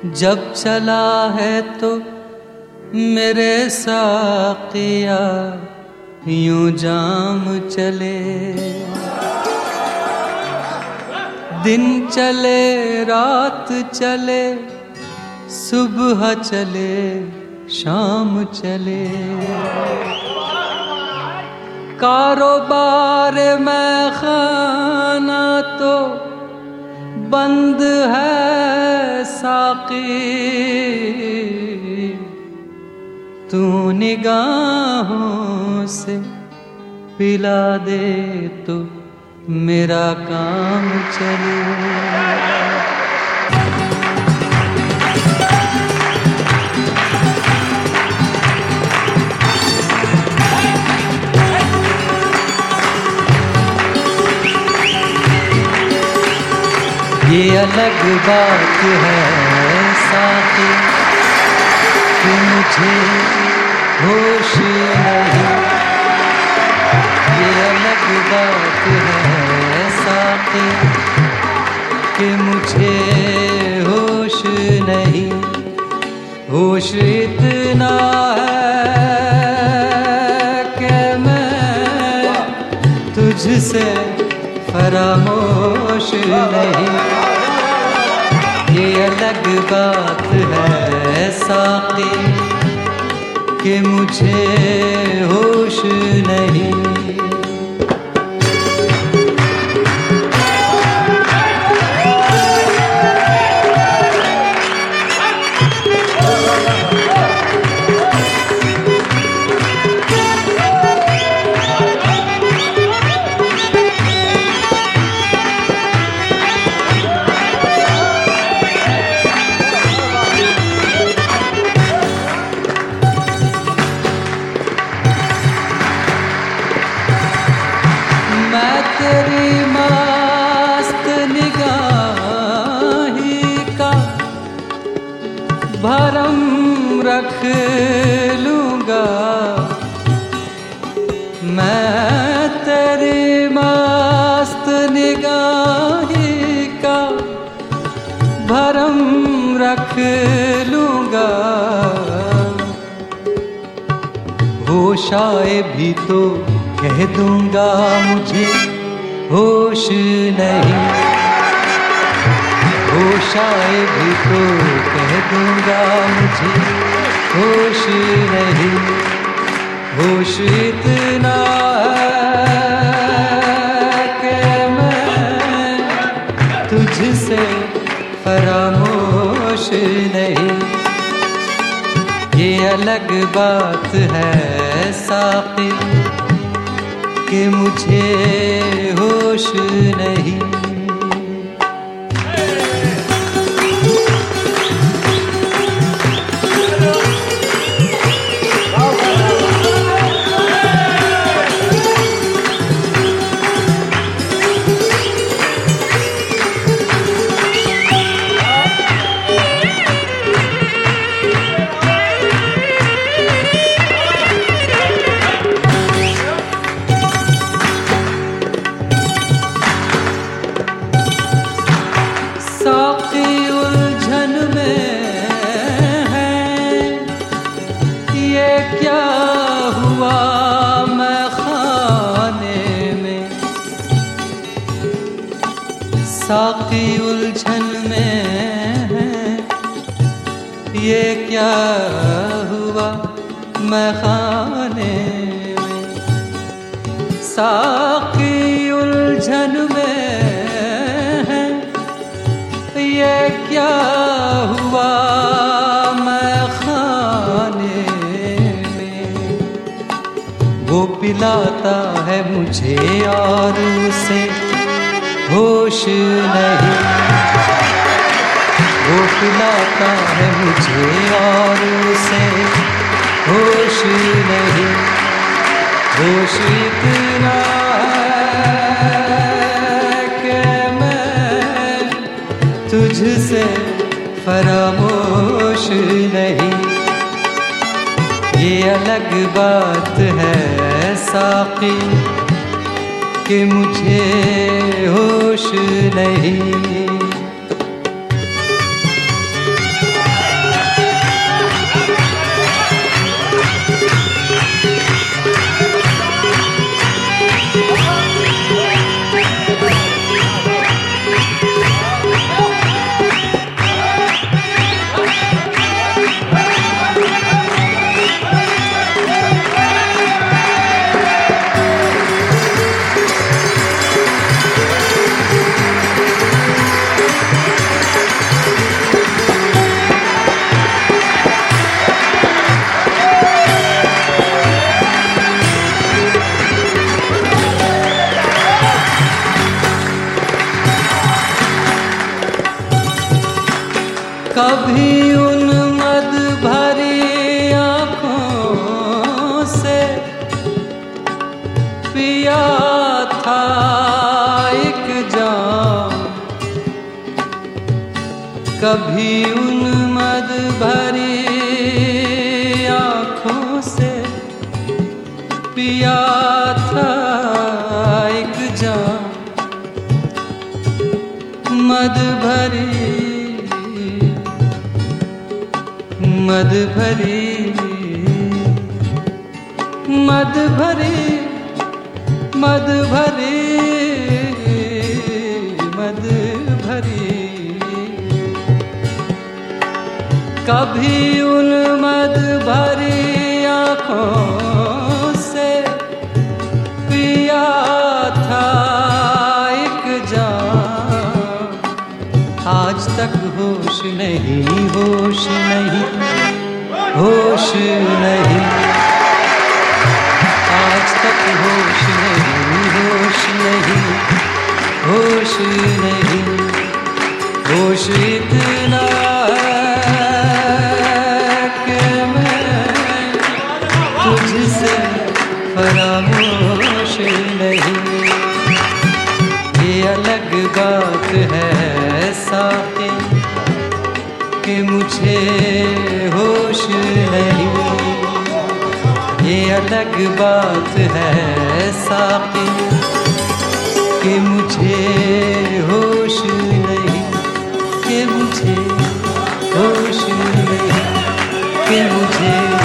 जब चला है तो मेरे साकिया यूं जाम चले, दिन चले रात चले सुबह चले शाम चले। कारोबार में खाना तो बंद है साकी, तू निगाहों से पिला दे तो मेरा काम चले। ये अलग बात है साथी कि मुझे होश नहीं, ये अलग बात है साथी कि मुझे होश नहीं। होश इतना है कि मैं तुझसे फरामोश नहीं। ये अलग बात है साकी कि मुझे होश नहीं। तेरी मस्त निगाही का भरम रख लूँगा, मैं तेरी मस्त निगाही का भरम रख लूँगा। होश आए भी तो कह दूँगा मुझे होश नहीं, होश आए भी तो कह दूँगा मुझे होश नहीं। होश इतना है कि मैं तुझसे फरामोश नहीं। ये अलग बात है साकी कि मुझे होश नहीं। साकी उलझन में है, ये क्या हुआ मैं खाने में। साकी उलझन में है, ये क्या हुआ मैं खाने में। साकी उलझन में ये क्या हुआ मैं खाने में। वो पिलाता है मुझे और उसे होश नहीं, वो पिलाता है मुझे और उसे होश नहीं। होश इतना तुझसे फरामोश नहीं। ये अलग बात है साकी कि मुझे होश नहीं। कभी उन मद भरी आँखों से पिया था एक जाम, कभी उन मद भरी आँखों से पिया था एक जाम, मद भरी मद भरी मद भरी मद भरी मद भरी। कभी उन मद भरी आँखों से पिया था एक जाम, आज तक होश नहीं होश नहीं होश नहीं, आज तक होश नहीं होश नहीं होश नहीं। होश इतना कि मैं तुझसे फरामोश नहीं। ये अलग बात है साथी कि मुझे होश नहीं, ये अलग बात है साथी कि मुझे होश नहीं, कि मुझे होश नहीं, कि मुझे